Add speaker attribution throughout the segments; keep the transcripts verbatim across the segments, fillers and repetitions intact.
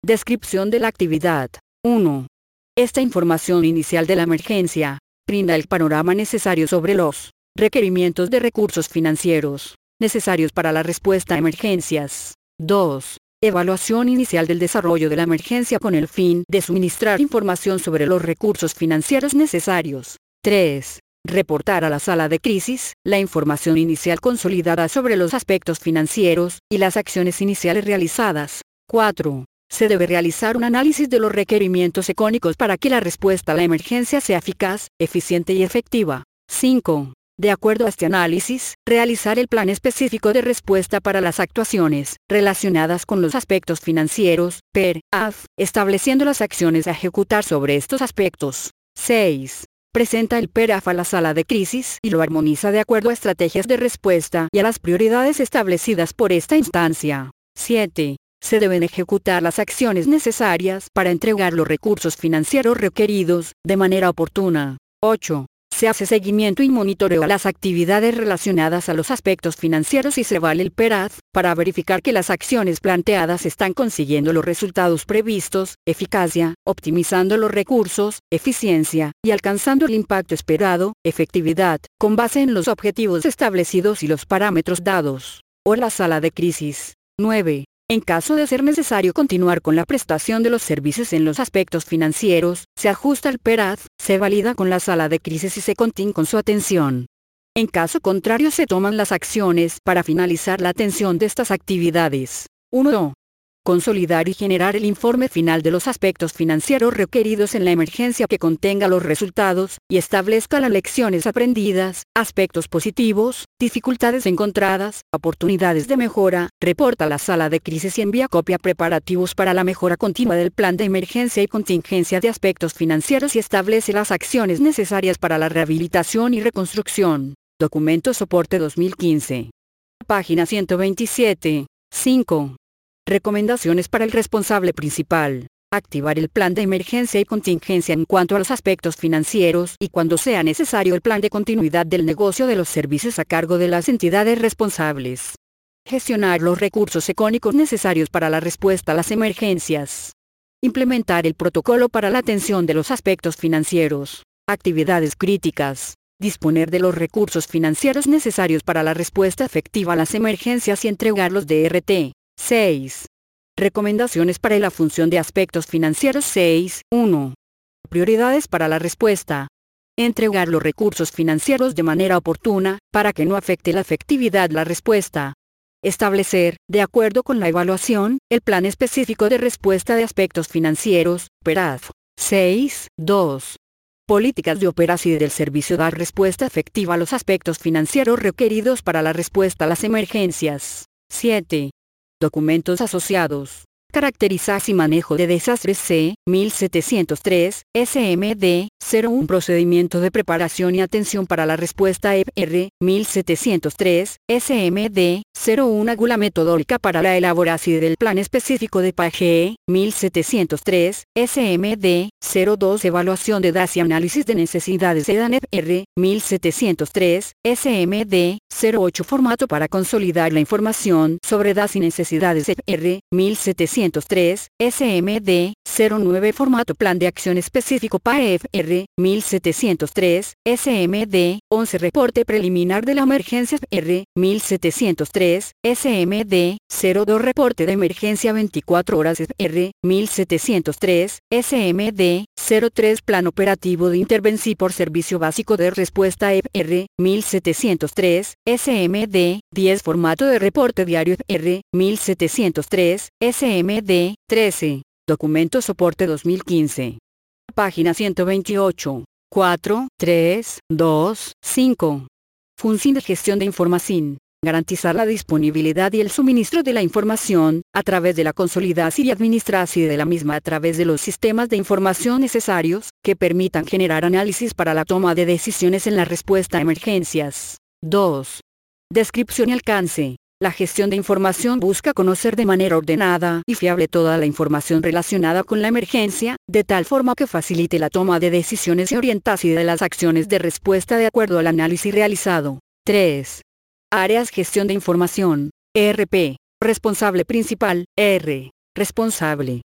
Speaker 1: Descripción de la actividad. uno. Esta información inicial de la emergencia brinda el panorama necesario sobre los requerimientos de recursos financieros necesarios para la respuesta a emergencias. dos. Evaluación inicial del desarrollo de la emergencia con el fin de suministrar información sobre los recursos financieros necesarios. tres. Reportar a la sala de crisis la información inicial consolidada sobre los aspectos financieros y las acciones iniciales realizadas. cuatro. Se debe realizar un análisis de los requerimientos económicos para que la respuesta a la emergencia sea eficaz, eficiente y efectiva. cinco. De acuerdo a este análisis, realizar el plan específico de respuesta para las actuaciones relacionadas con los aspectos financieros, P E R A F, estableciendo las acciones a ejecutar sobre estos aspectos. seis. Presenta el P E R A F a la sala de crisis y lo armoniza de acuerdo a estrategias de respuesta y a las prioridades establecidas por esta instancia. siete. Se deben ejecutar las acciones necesarias para entregar los recursos financieros requeridos de manera oportuna. ocho. Se hace seguimiento y monitoreo a las actividades relacionadas a los aspectos financieros y se evalúa el P E R A F para verificar que las acciones planteadas están consiguiendo los resultados previstos, eficacia, optimizando los recursos, eficiencia, y alcanzando el impacto esperado, efectividad, con base en los objetivos establecidos y los parámetros dados. O la sala de crisis. nueve. En caso de ser necesario continuar con la prestación de los servicios en los aspectos financieros, se ajusta el P E R A F, se valida con la sala de crisis y se continúa con su atención. En caso contrario se toman las acciones para finalizar la atención de estas actividades. uno. Consolidar y generar el informe final de los aspectos financieros requeridos en la emergencia que contenga los resultados y establezca las lecciones aprendidas, aspectos positivos, dificultades encontradas, oportunidades de mejora, reporta a la sala de crisis y envía copia preparativos para la mejora continua del plan de emergencia y contingencia de aspectos financieros y establece las acciones necesarias para la rehabilitación y reconstrucción. Documento Soporte dos mil quince. Página ciento veintisiete. cinco. Recomendaciones para el responsable principal. Activar el plan de emergencia y contingencia en cuanto a los aspectos financieros y cuando sea necesario el plan de continuidad del negocio de los servicios a cargo de las entidades responsables. Gestionar los recursos económicos necesarios para la respuesta a las emergencias. Implementar el protocolo para la atención de los aspectos financieros. Actividades críticas. Disponer de los recursos financieros necesarios para la respuesta efectiva a las emergencias y entregarlos D R T. seis. Recomendaciones para la función de aspectos financieros. seis. uno. Prioridades para la respuesta. Entregar los recursos financieros de manera oportuna, para que no afecte la efectividad de la respuesta. Establecer, de acuerdo con la evaluación, el plan específico de respuesta de aspectos financieros, P E R A F. seis. dos. Políticas de operación del servicio. Dar respuesta efectiva a los aspectos financieros requeridos para la respuesta a las emergencias. siete. Documentos asociados. Caracterización y manejo de desastres. C. mil setecientos tres, S M D, cero uno. Procedimiento de preparación y atención para la respuesta E P R, mil setecientos tres, S M D, cero uno. Gula metodológica para la elaboración del plan específico de P A G E, mil setecientos tres, S M D, cero dos. Evaluación de D A S y análisis de necesidades E D A N E P R, mil setecientos tres, S M D, cero ocho. Formato para consolidar la información sobre D A S y necesidades E P R, mil setecientos tres, S M D, cero nueve. Formato Plan de Acción Específico P A E F R, mil setecientos tres, S M D, once. Reporte Preliminar de la Emergencia P R, mil setecientos tres, S M D, cero dos. Reporte de Emergencia veinticuatro horas P R, mil setecientos tres, S M D, cero tres. Plan Operativo de Intervención por Servicio Básico de Respuesta E P R, mil setecientos tres, S M D, diez. Formato de Reporte Diario P R, mil setecientos tres, S M D, trece. Documento Soporte dos mil quince. Página ciento veintiocho. cuatro, tres, dos, cinco. Función de gestión de información. Garantizar la disponibilidad y el suministro de la información, a través de la consolidación y administración de la misma a través de los sistemas de información necesarios, que permitan generar análisis para la toma de decisiones en la respuesta a emergencias. dos. Descripción y alcance. La gestión de información busca conocer de manera ordenada y fiable toda la información relacionada con la emergencia, de tal forma que facilite la toma de decisiones y orientación de las acciones de respuesta de acuerdo al análisis realizado. tres. Áreas Gestión de Información. E R P. Responsable Principal, R. Responsable.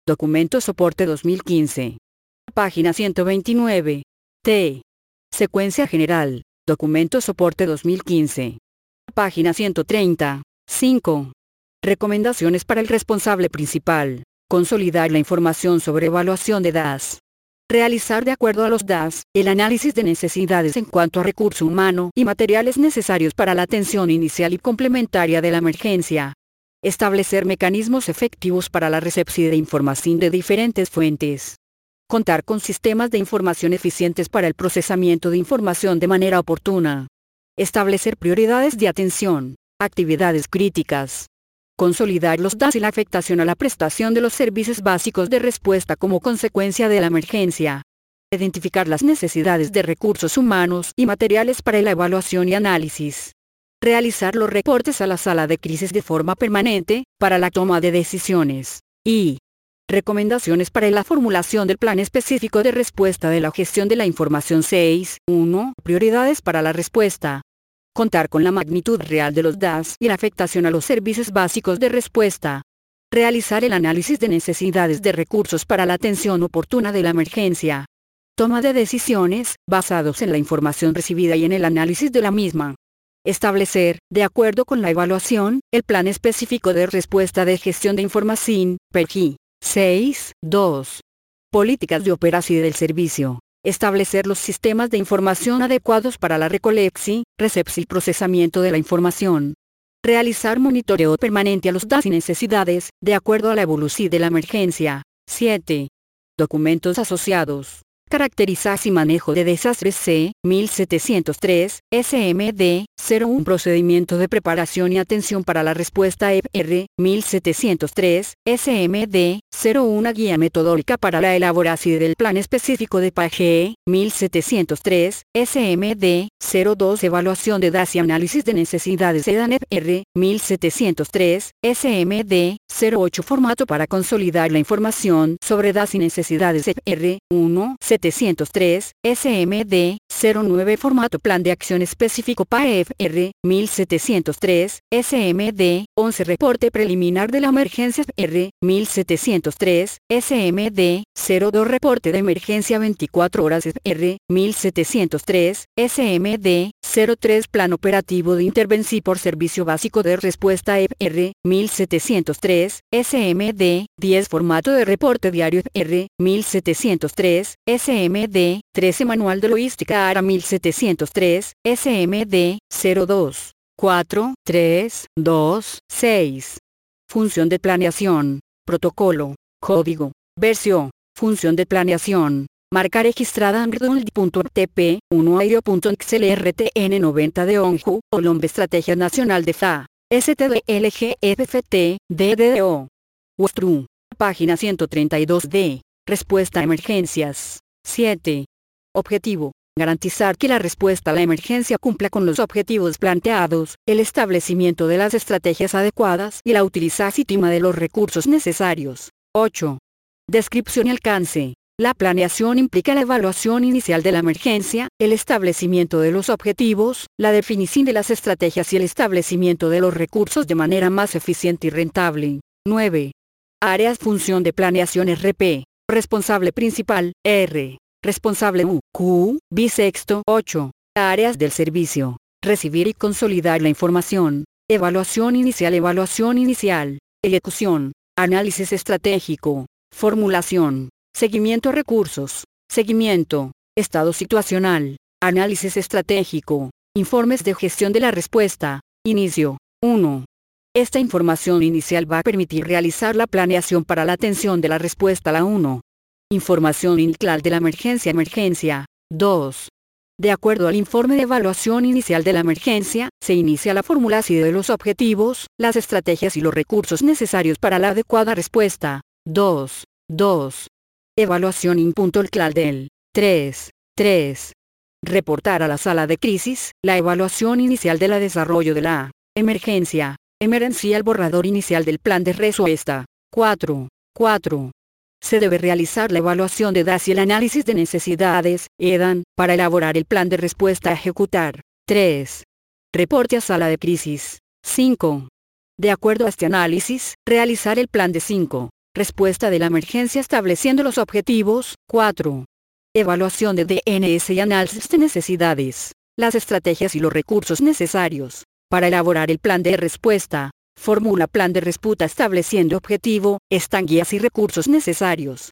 Speaker 1: Documento soporte dos mil quince. Página ciento veintinueve. T. Secuencia general. Documento soporte dos mil quince. Página ciento treinta. cinco. Recomendaciones para el responsable principal. Consolidar la información sobre evaluación de D A S. Realizar de acuerdo a los D A S, el análisis de necesidades en cuanto a recurso humano y materiales necesarios para la atención inicial y complementaria de la emergencia. Establecer mecanismos efectivos para la recepción de información de diferentes fuentes. Contar con sistemas de información eficientes para el procesamiento de información de manera oportuna. Establecer prioridades de atención, actividades críticas. Consolidar los D A S y la afectación a la prestación de los servicios básicos de respuesta como consecuencia de la emergencia. Identificar las necesidades de recursos humanos y materiales para la evaluación y análisis. Realizar los reportes a la sala de crisis de forma permanente, para la toma de decisiones. Y recomendaciones para la formulación del plan específico de respuesta de la gestión de la información. seis. uno. Prioridades para la respuesta. Contar con la magnitud real de los D A S y la afectación a los servicios básicos de respuesta. Realizar el análisis de necesidades de recursos para la atención oportuna de la emergencia. Toma de decisiones, basados en la información recibida y en el análisis de la misma. Establecer, de acuerdo con la evaluación, el plan específico de respuesta de gestión de información, P E G I. seis. dos. Políticas de operación del servicio. Establecer los sistemas de información adecuados para la recolección, recepción y procesamiento de la información. Realizar monitoreo permanente a los D A S y necesidades, de acuerdo a la evolución de la emergencia. siete. Documentos asociados. Caracterizar y manejo de desastres. C. mil setecientos tres, S M D, cero uno. Procedimiento de preparación y atención para la respuesta. E P R. mil setecientos tres, S M D, cero uno. Guía metodológica para la elaboración del plan específico de P A G E. mil setecientos tres, S M D, cero dos. Evaluación de D A S y análisis de necesidades. E D A N E P R. mil setecientos tres, S M D, cero ocho. Formato para consolidar la información sobre D A S y necesidades. E P R. uno. setecientos tres, S M D, cero nueve. Formato plan de acción específico. P A E F R. mil setecientos tres, S M D, once. Reporte preliminar de la emergencia. P R. mil setecientos tres, S M D, cero dos. Reporte de emergencia veinticuatro horas. P R. mil setecientos tres, S M D, cero tres. Plan operativo de intervención por servicio básico de respuesta. E P R. mil setecientos tres, S M D, diez. Formato de reporte diario. E P R. mil setecientos tres, S M D, trece. Manual de logística. A R A mil setecientos tres, S M D, cero dos, cuatro, tres, dos, seis. Función de planeación. Protocolo. Código. Versión. Función de planeación. Marca registrada Android.rtp, uno aéreo.xlrtn noventa de ONJU, Olombe Estrategia Nacional de F A, S T D L G F F T, D D O. Wostru. Página ciento treinta y dos D. Respuesta a emergencias. siete. Objetivo. Garantizar que la respuesta a la emergencia cumpla con los objetivos planteados, el establecimiento de las estrategias adecuadas y la utilización óptima de los recursos necesarios. ocho. Descripción y alcance. La planeación implica la evaluación inicial de la emergencia, el establecimiento de los objetivos, la definición de las estrategias y el establecimiento de los recursos de manera más eficiente y rentable. nueve. Áreas. Función de planeación. R P. Responsable principal, R. Responsable U, Q, bisexto. ocho. Áreas del servicio. Recibir y consolidar la información. Evaluación inicial. Evaluación inicial. Ejecución. Análisis estratégico. Formulación. Seguimiento a recursos. Seguimiento. Estado situacional. Análisis estratégico. Informes de gestión de la respuesta. Inicio. uno. Esta información inicial va a permitir realizar la planeación para la atención de la respuesta a la uno. Información inicial de la emergencia. Emergencia. dos. De acuerdo al informe de evaluación inicial de la emergencia, se inicia la formulación de los objetivos, las estrategias y los recursos necesarios para la adecuada respuesta. dos. dos. Evaluación inicial del. tres. tres. Reportar a la sala de crisis, la evaluación inicial del desarrollo de la emergencia. Emergencia. El borrador inicial del plan de respuesta. cuatro. cuatro. Se debe realizar la evaluación de D A S y el análisis de necesidades, E D A N, para elaborar el plan de respuesta a ejecutar. tres. Reporte a sala de crisis. cinco. De acuerdo a este análisis, realizar el plan de cinco. Respuesta de la emergencia estableciendo los objetivos. cuatro. Evaluación de D N S y análisis de necesidades, las estrategias y los recursos necesarios para elaborar el plan de respuesta. Formula plan de respuesta estableciendo objetivo, están guías y recursos necesarios.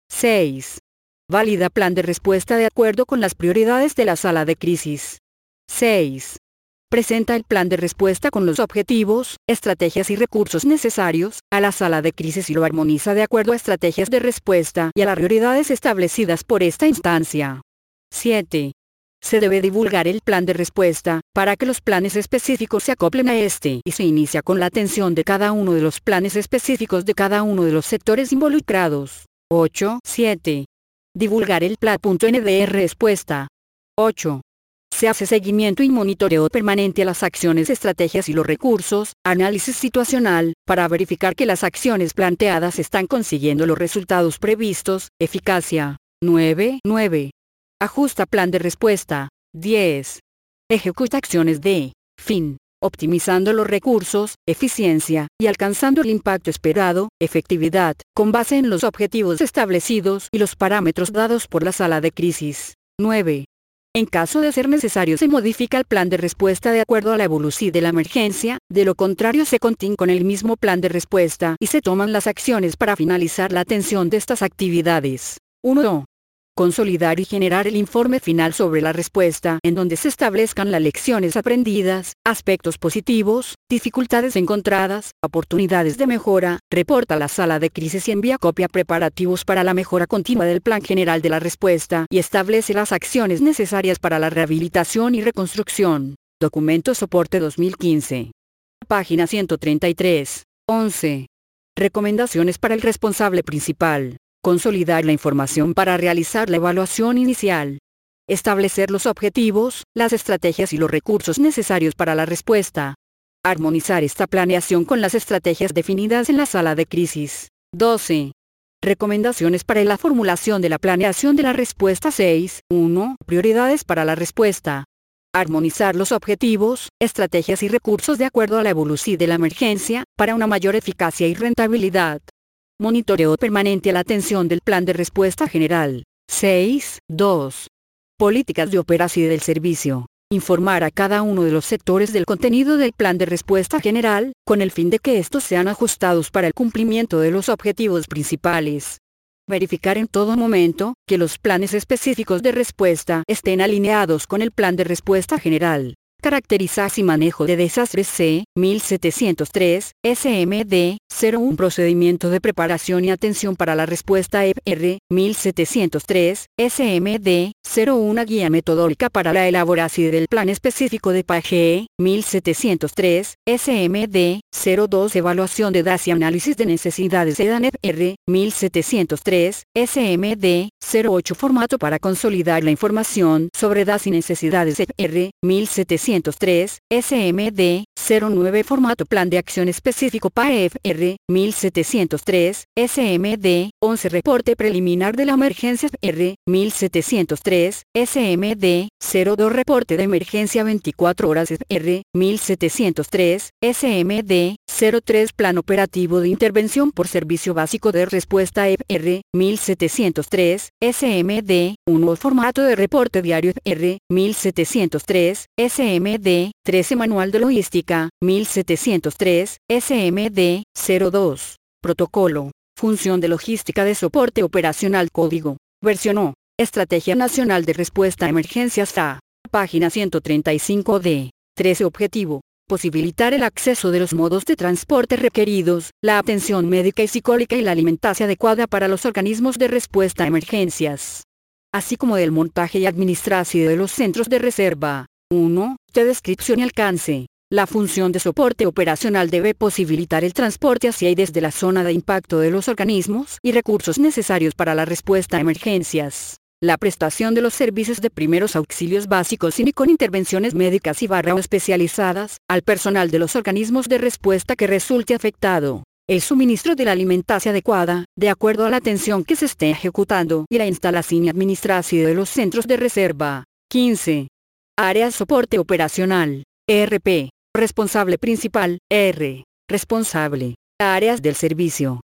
Speaker 1: seis. Valida plan de respuesta de acuerdo con las prioridades de la sala de crisis. seis. Presenta el plan de respuesta con los objetivos, estrategias y recursos necesarios a la sala de crisis y lo armoniza de acuerdo a estrategias de respuesta y a las prioridades establecidas por esta instancia. siete. Se debe divulgar el plan de respuesta, para que los planes específicos se acoplen a este y se inicia con la atención de cada uno de los planes específicos de cada uno de los sectores involucrados. ocho. siete. Divulgar el plan de respuesta. ocho. Se hace seguimiento y monitoreo permanente a las acciones, estrategias y los recursos, análisis situacional, para verificar que las acciones planteadas están consiguiendo los resultados previstos, eficacia. nueve. nueve. Ajusta plan de respuesta. diez. Ejecuta acciones de fin, optimizando los recursos, eficiencia, y alcanzando el impacto esperado, efectividad, con base en los objetivos establecidos y los parámetros dados por la sala de crisis. nueve. En caso de ser necesario se modifica el plan de respuesta de acuerdo a la evolución de la emergencia, de lo contrario se continúa con el mismo plan de respuesta y se toman las acciones para finalizar la atención de estas actividades. uno. Consolidar y generar el informe final sobre la respuesta, en donde se establezcan las lecciones aprendidas, aspectos positivos, dificultades encontradas, oportunidades de mejora, reporta a la sala de crisis y envía copia preparativos para la mejora continua del plan general de la respuesta y establece las acciones necesarias para la rehabilitación y reconstrucción. Documento Soporte dos mil quince. Página ciento treinta y tres. once. Recomendaciones para el responsable principal. Consolidar la información para realizar la evaluación inicial. Establecer los objetivos, las estrategias y los recursos necesarios para la respuesta. Armonizar esta planeación con las estrategias definidas en la sala de crisis. doce. Recomendaciones para la formulación de la planeación de la respuesta. seis. uno. Prioridades para la respuesta. Armonizar los objetivos, estrategias y recursos de acuerdo a la evolución de la emergencia, para una mayor eficacia y rentabilidad. Monitoreo permanente a la atención del plan de respuesta general. seis. dos. Políticas de operación del servicio. Informar a cada uno de los sectores del contenido del plan de respuesta general, con el fin de que estos sean ajustados para el cumplimiento de los objetivos principales. Verificar en todo momento, que los planes específicos de respuesta estén alineados con el plan de respuesta general. Caracterizar y manejo de desastres C. mil setecientos tres, S M D, cero uno. Procedimiento de preparación y atención para la respuesta E P R. mil setecientos tres, S M D, cero uno. Guía metodológica para la elaboración del plan específico de P A G E. mil setecientos tres, S M D, cero dos. Evaluación de D A S y análisis de necesidades E D A N E P R. mil setecientos tres, S M D, cero ocho. Formato para consolidar la información sobre D A S y necesidades E P R. mil setecientos tres, S M D, cero nueve. Formato Plan de Acción Específico P A E P R. mil setecientos tres, S M D, once. Reporte Preliminar de la Emergencia E P R. mil setecientos tres, S M D, cero dos. Reporte de Emergencia veinticuatro horas E P R. mil setecientos tres, S M D, cero tres. Plan Operativo de Intervención por Servicio Básico de Respuesta E P R. mil setecientos tres, S M D, uno. Formato de Reporte Diario E P R. mil setecientos tres, S M D, trece. Manual de Logística. mil setecientos tres, S M D, cero dos. Protocolo. Función de Logística de Soporte Operacional. Código. Versión O. Estrategia Nacional de Respuesta a Emergencias A. Página ciento treinta y cinco D. trece. Objetivo. Posibilitar el acceso de los modos de transporte requeridos, la atención médica y psicológica y la alimentación adecuada para los organismos de respuesta a emergencias, así como del montaje y administración de los centros de reserva. uno. De descripción y alcance. La función de soporte operacional debe posibilitar el transporte hacia y desde la zona de impacto de los organismos y recursos necesarios para la respuesta a emergencias. La prestación de los servicios de primeros auxilios básicos y con intervenciones médicas y barra o especializadas, al personal de los organismos de respuesta que resulte afectado. El suministro de la alimentación adecuada, de acuerdo a la atención que se esté ejecutando, y la instalación y administración de los centros de reserva. quince. Área Soporte Operacional. E R P. Responsable Principal. R. Responsable. Áreas del servicio.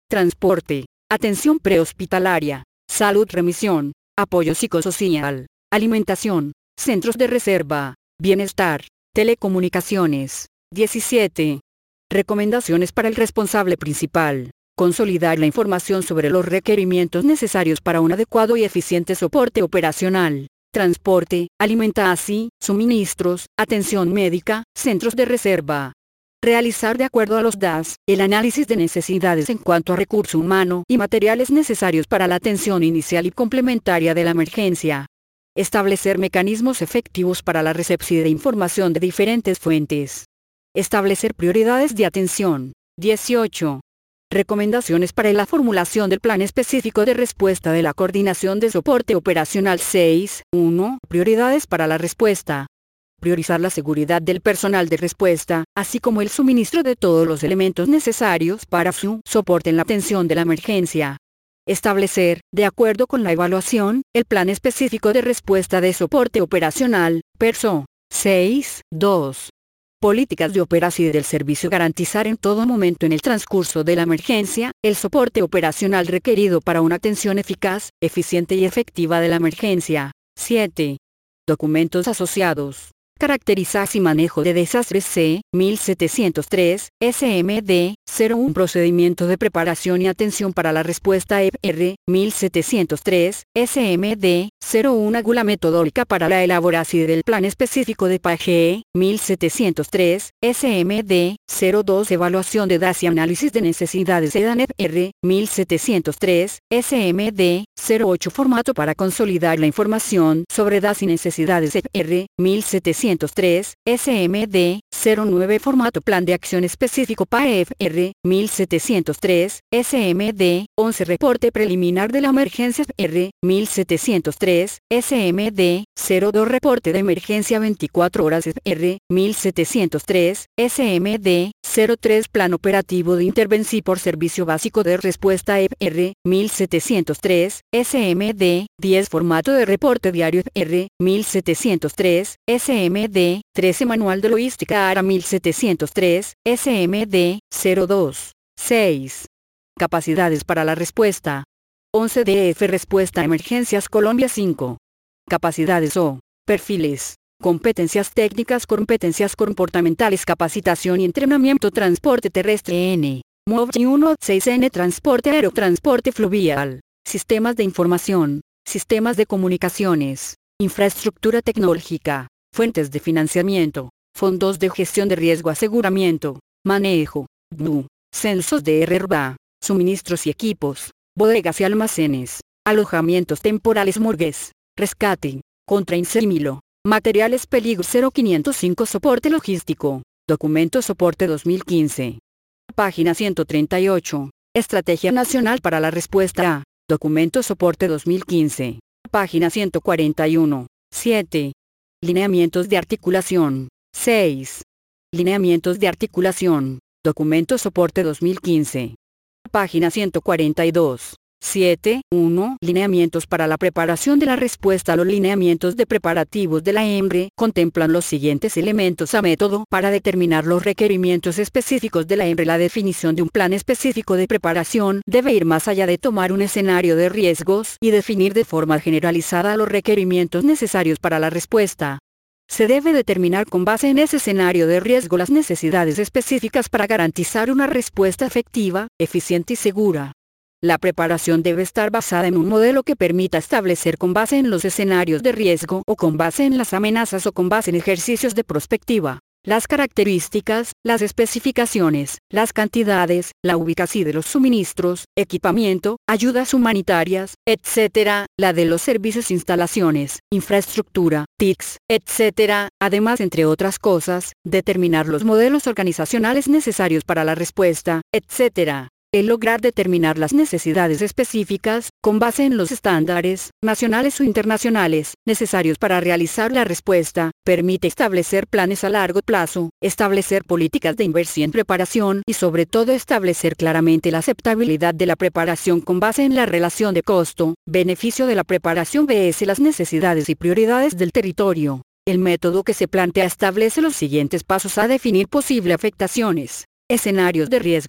Speaker 1: transporte, atención prehospitalaria, salud remisión, apoyo psicosocial, alimentación, centros de reserva, bienestar, telecomunicaciones. diecisiete. Recomendaciones para el responsable principal. Consolidar la información sobre los requerimientos necesarios para un adecuado y eficiente soporte operacional. Transporte, alimentación, suministros, atención médica, centros de reserva. Realizar de acuerdo a los D A S, el análisis de necesidades en cuanto a recurso humano y materiales necesarios para la atención inicial y complementaria de la emergencia. Establecer mecanismos efectivos para la recepción de información de diferentes fuentes. Establecer prioridades de atención. dieciocho. Recomendaciones para la formulación del plan específico de respuesta de la coordinación de soporte operacional. seis. uno. Prioridades para la respuesta. Priorizar la seguridad del personal de respuesta, así como el suministro de todos los elementos necesarios para su soporte en la atención de la emergencia. Establecer, de acuerdo con la evaluación, el plan específico de respuesta de soporte operacional, perso. seis. dos. Políticas de operación del servicio. Garantizar en todo momento en el transcurso de la emergencia, el soporte operacional requerido para una atención eficaz, eficiente y efectiva de la emergencia. siete. Documentos asociados. Caracterizar y manejo de desastres. C. mil setecientos tres, S M D, cero uno. Procedimiento de preparación y atención para la respuesta. E P R, mil setecientos tres, S M D, cero uno. Gula metodológica para la elaboración del plan específico de P A G E, mil setecientos tres, S M D, cero dos. Evaluación de D A S y análisis de necesidades. E D A N E P R, mil setecientos tres, S M D, cero ocho. Formato para consolidar la información sobre D A S y necesidades. E P R, mil setecientos tres, S M D, cero nueve. Formato plan de acción específico. P A E F R, mil setecientos tres, S M D, once. Reporte preliminar de la emergencia. P R, mil setecientos tres, S M D, cero dos. Reporte de emergencia veinticuatro horas. P R, mil setecientos tres, S M D, cero tres. Plan operativo de intervención por servicio básico de respuesta. E P R, mil setecientos tres, S M D, diez. Formato de reporte diario. P R, mil setecientos tres, S M D, trece. Manual de logística. A R A mil setecientos tres, S M D, cero dos. seis. Capacidades para la respuesta. once. D F Respuesta a Emergencias Colombia. cinco. Capacidades o perfiles. Competencias técnicas. Competencias comportamentales. Capacitación y entrenamiento. Transporte terrestre. N. M O V uno. seis. N. Transporte aéreo. Transporte fluvial. Sistemas de información. Sistemas de comunicaciones. Infraestructura tecnológica. Fuentes de financiamiento. Fondos de gestión de riesgo. Aseguramiento. Manejo. B U. Censos de R R B A. Suministros y equipos. Bodegas y almacenes. Alojamientos temporales. Morgues. Rescate. Contraincendio. Materiales peligro. cero quinientos cinco. Soporte logístico. Documento soporte dos mil quince. Página ciento treinta y ocho. Estrategia Nacional para la Respuesta a. Documento soporte dos mil quince. Página ciento cuarenta y uno. siete. Lineamientos de articulación. seis. Lineamientos de articulación. Documento soporte dos mil quince. Página ciento cuarenta y dos. siete. uno. Lineamientos para la preparación de la respuesta. Los lineamientos de preparativos de la E M R E contemplan los siguientes elementos a método para determinar los requerimientos específicos de la E M R E. La definición de un plan específico de preparación debe ir más allá de tomar un escenario de riesgos y definir de forma generalizada los requerimientos necesarios para la respuesta. Se debe determinar con base en ese escenario de riesgo las necesidades específicas para garantizar una respuesta efectiva, eficiente y segura. La preparación debe estar basada en un modelo que permita establecer con base en los escenarios de riesgo o con base en las amenazas o con base en ejercicios de prospectiva, las características, las especificaciones, las cantidades, la ubicación de los suministros, equipamiento, ayudas humanitarias, etcétera, la de los servicios, instalaciones, infraestructura, T I Cs, etcétera, además, entre otras cosas, determinar los modelos organizacionales necesarios para la respuesta, etcétera. El lograr determinar las necesidades específicas, con base en los estándares, nacionales o internacionales, necesarios para realizar la respuesta, permite establecer planes a largo plazo, establecer políticas de inversión en preparación y sobre todo establecer claramente la aceptabilidad de la preparación con base en la relación de costo-beneficio de la preparación versus las necesidades y prioridades del territorio. El método que se plantea establece los siguientes pasos a definir posibles afectaciones, escenarios de riesgo,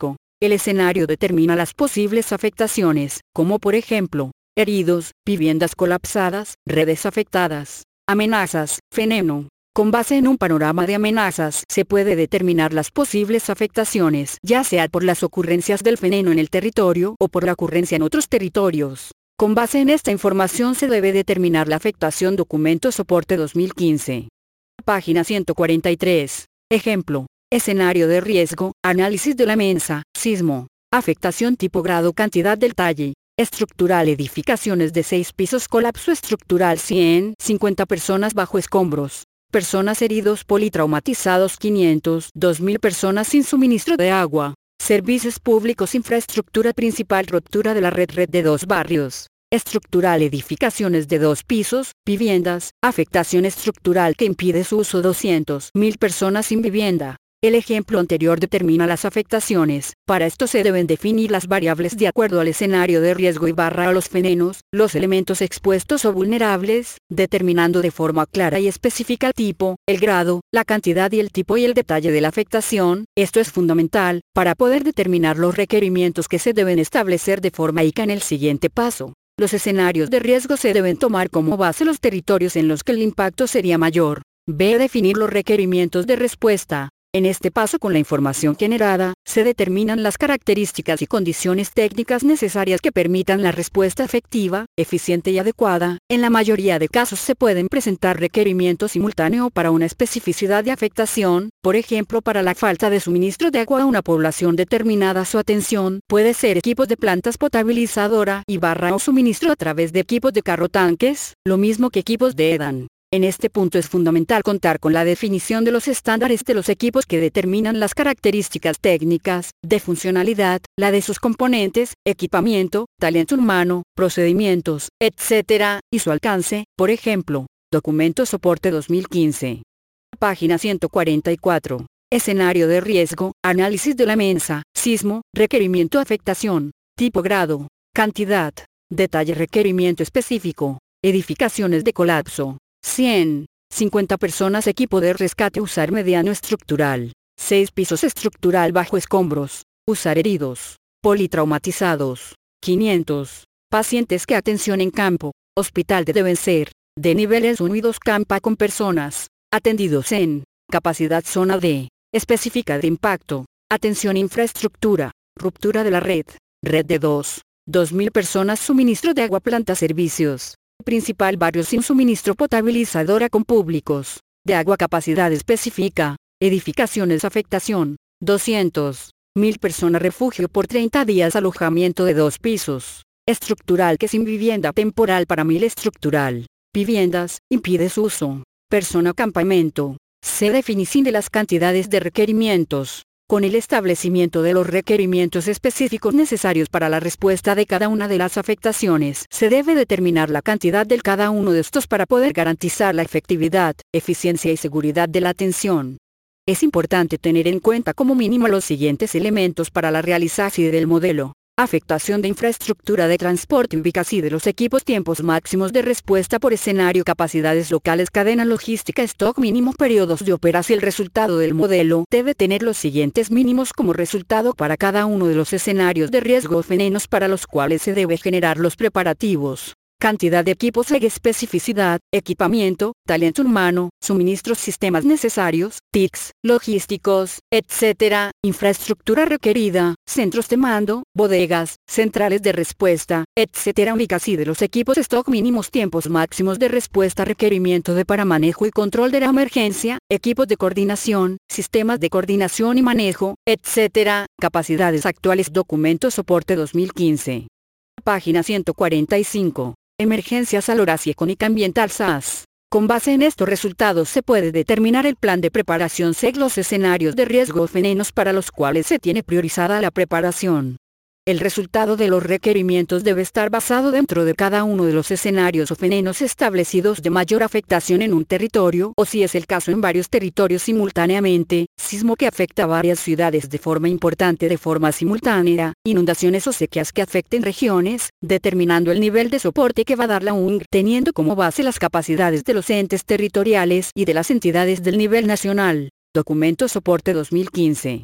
Speaker 1: El escenario determina las posibles afectaciones, como por ejemplo, heridos, viviendas colapsadas, redes afectadas, amenazas, veneno. Con base en un panorama de amenazas se puede determinar las posibles afectaciones, ya sea por las ocurrencias del veneno en el territorio o por la ocurrencia en otros territorios. Con base en esta información se debe determinar la afectación. Documento Soporte dos mil quince. Página ciento cuarenta y tres. Ejemplo. Escenario de riesgo, análisis de la mensa, sismo. Afectación tipo grado cantidad del talle. Estructural edificaciones de seis pisos colapso estructural cien cincuenta personas bajo escombros. Personas heridos politraumatizados quinientos dos mil personas sin suministro de agua. Servicios públicos infraestructura principal ruptura de la red red de dos barrios. Estructural edificaciones de dos pisos, viviendas, afectación estructural que impide su uso doscientos mil personas sin vivienda. El ejemplo anterior determina las afectaciones. Para esto se deben definir las variables de acuerdo al escenario de riesgo y barra a los venenos, los elementos expuestos o vulnerables, determinando de forma clara y específica el tipo, el grado, la cantidad y el tipo y el detalle de la afectación. Esto es fundamental, para poder determinar los requerimientos que se deben establecer de forma I C A en el siguiente paso. Los escenarios de riesgo se deben tomar como base los territorios en los que el impacto sería mayor. B. Definir los requerimientos de respuesta. En este paso, con la información generada, se determinan las características y condiciones técnicas necesarias que permitan la respuesta efectiva, eficiente y adecuada. En la mayoría de casos se pueden presentar requerimientos simultáneos para una especificidad de afectación, por ejemplo para la falta de suministro de agua a una población determinada. Su atención puede ser equipos de plantas potabilizadora y barra o suministro a través de equipos de carro tanques, lo mismo que equipos de EDAN. En este punto es fundamental contar con la definición de los estándares de los equipos que determinan las características técnicas, de funcionalidad, la de sus componentes, equipamiento, talento humano, procedimientos, etcétera, y su alcance. Por ejemplo, Documento Soporte dos mil quince. Página ciento cuarenta y cuatro. Escenario de riesgo, análisis de la mensa, sismo, requerimiento afectación, tipo grado, cantidad, detalle requerimiento específico, edificaciones de colapso. cien cincuenta personas equipo de rescate usar mediano estructural, seis pisos estructural bajo escombros, usar heridos, politraumatizados, quinientos, pacientes que atención en campo, hospital de deben ser, de niveles uno y dos campa con personas, atendidos en, capacidad zona D, específica de impacto, atención infraestructura, ruptura de la red, red de dos, dos mil personas suministro de agua planta servicios. Principal barrio sin suministro potabilizadora con públicos, de agua capacidad específica, edificaciones afectación, doscientos mil personas refugio por treinta días alojamiento de dos pisos, estructural que sin vivienda temporal para mil estructural, viviendas, impide su uso, persona campamento, se definición de las cantidades de requerimientos. Con el establecimiento de los requerimientos específicos necesarios para la respuesta de cada una de las afectaciones, se debe determinar la cantidad de cada uno de estos para poder garantizar la efectividad, eficiencia y seguridad de la atención. Es importante tener en cuenta como mínimo los siguientes elementos para la realización del modelo. Afectación de infraestructura de transporte, ubicación de los equipos, tiempos máximos de respuesta por escenario, capacidades locales, cadena logística, stock mínimo, periodos de operación. El resultado del modelo debe tener los siguientes mínimos como resultado para cada uno de los escenarios de riesgo o venenos para los cuales se debe generar los preparativos. Cantidad de equipos, especificidad, equipamiento, talento humano, suministros, sistemas necesarios, T I Cs, logísticos, etcétera, infraestructura requerida, centros de mando, bodegas, centrales de respuesta, etcétera. Ubicación de los equipos, stock mínimos, tiempos máximos de respuesta, requerimiento de para manejo y control de la emergencia, equipos de coordinación, sistemas de coordinación y manejo, etcétera. Capacidades actuales. Documento Soporte dos mil quince. Página ciento cuarenta y cinco. Emergencias Salubridad Económica Ambiental S A S. Con base en estos resultados se puede determinar el plan de preparación según los escenarios de riesgo o venenos para los cuales se tiene priorizada la preparación. El resultado de los requerimientos debe estar basado dentro de cada uno de los escenarios o venenos establecidos de mayor afectación en un territorio, o si es el caso en varios territorios simultáneamente, sismo que afecta a varias ciudades de forma importante de forma simultánea, inundaciones o sequías que afecten regiones, determinando el nivel de soporte que va a dar la U N C, teniendo como base las capacidades de los entes territoriales y de las entidades del nivel nacional. Documento Soporte dos mil quince.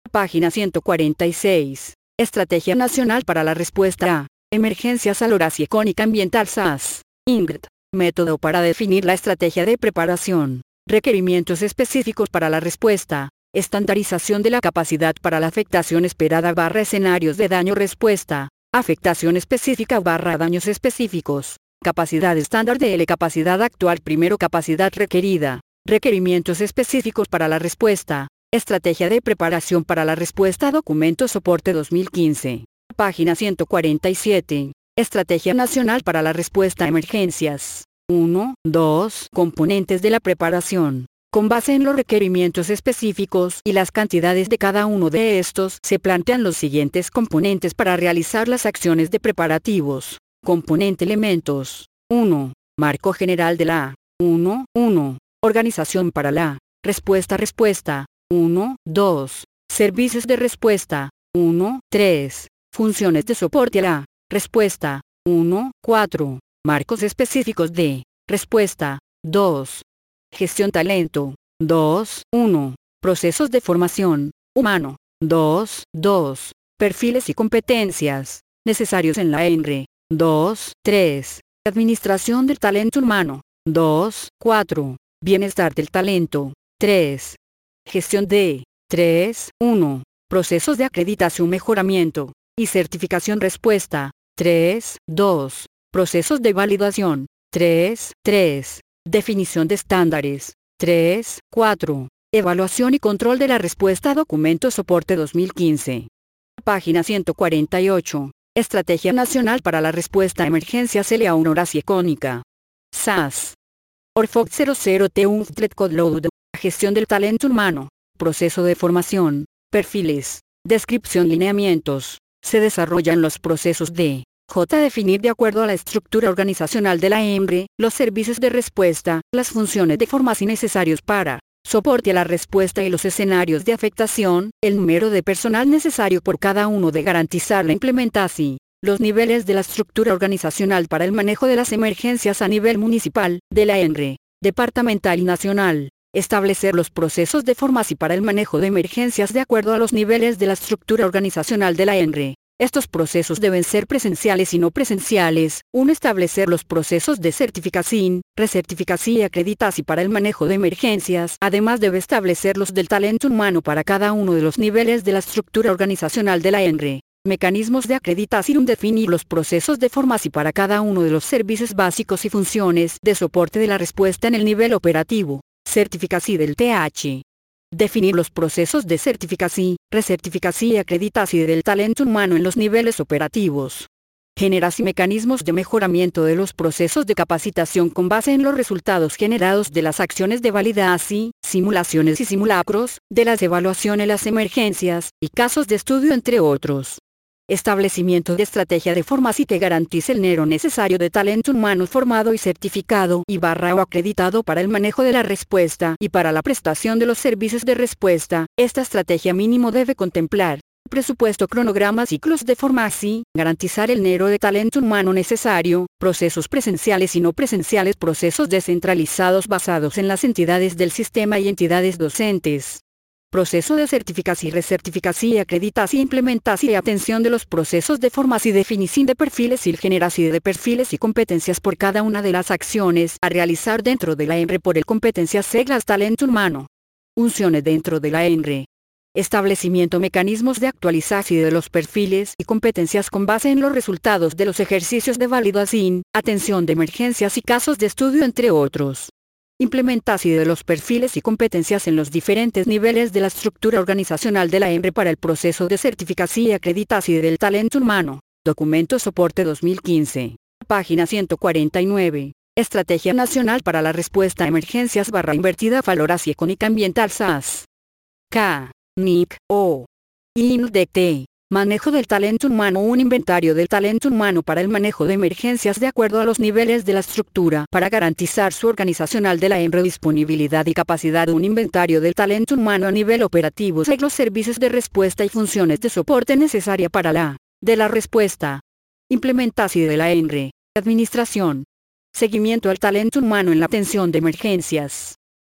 Speaker 1: Página ciento cuarenta y seis. Estrategia Nacional para la Respuesta a Emergencias Aloras y Icónica Ambiental S A S. INGRD. Método para definir la estrategia de preparación. Requerimientos específicos para la respuesta. Estandarización de la capacidad para la afectación esperada barra escenarios de daño respuesta. Afectación específica barra daños específicos. Capacidad estándar de L. Capacidad actual. Primero capacidad requerida. Requerimientos específicos para la respuesta. Estrategia de preparación para la respuesta. Documento soporte dos mil quince. Página ciento cuarenta y siete. Estrategia Nacional para la Respuesta a Emergencias. uno, dos. Componentes de la preparación. Con base en los requerimientos específicos y las cantidades de cada uno de estos, se plantean los siguientes componentes para realizar las acciones de preparativos. Componente elementos. uno. Marco general de la uno, uno. Organización para la respuesta respuesta. uno, dos. Servicios de respuesta. uno, tres. Funciones de soporte a la respuesta. uno, cuatro. Marcos específicos de respuesta. dos. Gestión talento. dos, uno. Procesos de formación humano. dos, dos. Perfiles y competencias necesarios en la E N R E. dos, tres. Administración del talento humano. dos, cuatro. Bienestar del talento. tres. Gestión de tres, uno. Procesos de acreditación, mejoramiento y certificación respuesta. tres, dos. Procesos de validación. tres, tres. Definición de estándares. tres, cuatro. Evaluación y control de la respuesta. Documento soporte dos mil quince. Página ciento cuarenta y ocho. Estrategia Nacional para la Respuesta a Emergencias L A uno Horas y Icónica. S A S. Orfog cero cero T uno Code Load. Gestión del talento humano. Proceso de formación. Perfiles. Descripción. Lineamientos. Se desarrollan los procesos de J. Definir de acuerdo a la estructura organizacional de la E N R E, los servicios de respuesta, las funciones de formación necesarios para soporte a la respuesta y los escenarios de afectación, el número de personal necesario por cada uno de garantizar la implementación, los niveles de la estructura organizacional para el manejo de las emergencias a nivel municipal, de la E N R E, departamental y nacional. Establecer los procesos de formación para el manejo de emergencias de acuerdo a los niveles de la estructura organizacional de la E N R E. Estos procesos deben ser presenciales y no presenciales. uno. Establecer los procesos de certificación, recertificación y acreditación para el manejo de emergencias. Además debe establecer los del talento humano para cada uno de los niveles de la estructura organizacional de la E N R E. Mecanismos de acreditación. Definir los procesos de formación para cada uno de los servicios básicos y funciones de soporte de la respuesta en el nivel operativo. Certificación del T H. Definir los procesos de certificación, recertificación y acreditación del talento humano en los niveles operativos. Generación y mecanismos de mejoramiento de los procesos de capacitación con base en los resultados generados de las acciones de validación, simulaciones y simulacros, de las evaluaciones de las emergencias y casos de estudio, entre otros. Establecimiento de estrategia de formación que garantice el número necesario de talento humano formado y certificado y barra o acreditado para el manejo de la respuesta y para la prestación de los servicios de respuesta. Esta estrategia mínimo debe contemplar presupuesto, cronograma, ciclos de formación, garantizar el número de talento humano necesario, procesos presenciales y no presenciales, procesos descentralizados basados en las entidades del sistema y entidades docentes. Proceso de certificación, recertificación y acreditación, implementación y atención de los procesos de formación y definición de perfiles y generación de perfiles y competencias por cada una de las acciones a realizar dentro de la E N R E por el competencias seglas talento humano. Funciones dentro de la E N R E. Establecimiento mecanismos de actualización de los perfiles y competencias con base en los resultados de los ejercicios de validación, atención de emergencias y casos de estudio, entre otros. Implementación de los perfiles y competencias en los diferentes niveles de la estructura organizacional de la E N R E para el proceso de certificación y acreditación del talento humano. Documento soporte dos mil quince. Página ciento cuarenta y nueve. Estrategia Nacional para la Respuesta a Emergencias barra invertida Valoración Icónica Ambiental S A S. K. N I C. O. I N D E T. Manejo del talento humano. Un inventario del talento humano para el manejo de emergencias de acuerdo a los niveles de la estructura para garantizar su organizacional de la E N R E. Disponibilidad y capacidad. Un inventario del talento humano a nivel operativo. Los servicios de respuesta y funciones de soporte necesaria para la de la respuesta. Implementación de la E N R E. Administración. Seguimiento al talento humano en la atención de emergencias.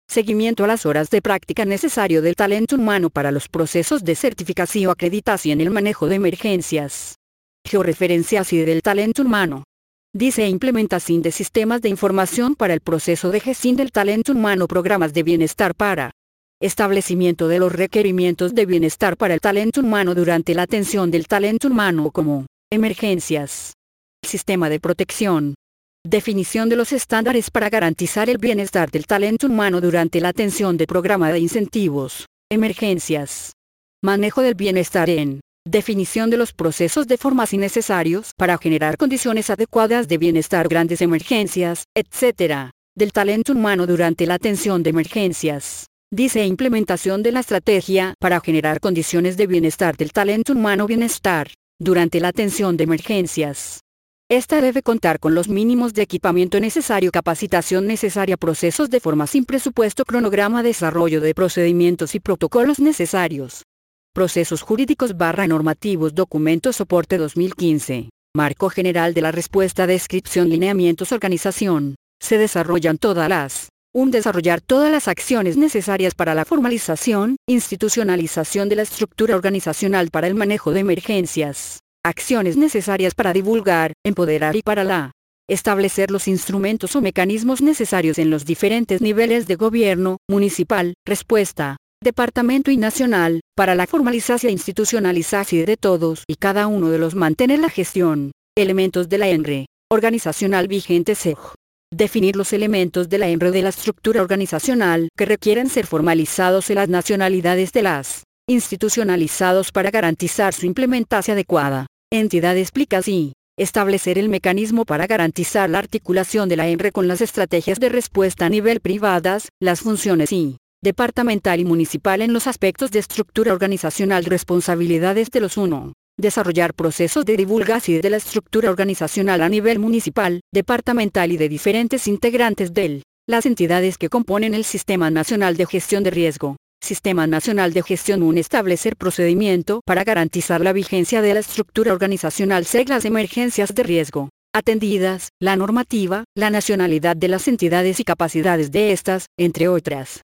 Speaker 1: Seguimiento a las horas de práctica necesario del talento humano para los procesos de certificación, acreditación y el manejo de emergencias. Georreferenciación del talento humano. Dice e implementación de sistemas de información para el proceso de gestión del talento humano, programas de bienestar para establecimiento de los requerimientos de bienestar para el talento humano durante la atención del talento humano como emergencias. Sistema de protección. Definición de los estándares para garantizar el bienestar del talento humano durante la atención del programa de incentivos, emergencias. Manejo del bienestar en definición de los procesos de formación necesarios para generar condiciones adecuadas de bienestar, grandes emergencias, etcétera, del talento humano durante la atención de emergencias. Dice implementación de la estrategia para generar condiciones de bienestar del talento humano, bienestar, durante la atención de emergencias. Esta debe contar con los mínimos de equipamiento necesario, capacitación necesaria, procesos de formación, presupuesto, cronograma, desarrollo de procedimientos y protocolos necesarios. Procesos jurídicos barra normativos, documento soporte dos mil quince. Marco general de la respuesta, descripción, lineamientos, organización. Se desarrollan todas las uno. Desarrollar todas las acciones necesarias para la formalización, institucionalización de la estructura organizacional para el manejo de emergencias. Acciones necesarias para divulgar, empoderar y para la establecer los instrumentos o mecanismos necesarios en los diferentes niveles de gobierno, municipal, respuesta, departamento y nacional, para la formalización e institucionalización de todos y cada uno de los. Mantener la gestión, elementos de la E N R E, organizacional vigente. S E G. Definir los elementos de la E N R E de la estructura organizacional que requieren ser formalizados en las nacionalidades de las institucionalizados para garantizar su implementación adecuada. Entidad explica así. Establecer el mecanismo para garantizar la articulación de la E N R E con las estrategias de respuesta a nivel privadas, las funciones y departamental y municipal en los aspectos de estructura organizacional. Responsabilidades de los uno. Desarrollar procesos de divulgación de la estructura organizacional a nivel municipal, departamental y de diferentes integrantes de las entidades que componen el Sistema Nacional de Gestión de Riesgo. Sistema Nacional de Gestión uno. Establecer procedimiento para garantizar la vigencia de la estructura organizacional según las emergencias de riesgo atendidas, la normativa, la nacionalidad de las entidades y capacidades de estas, entre otras.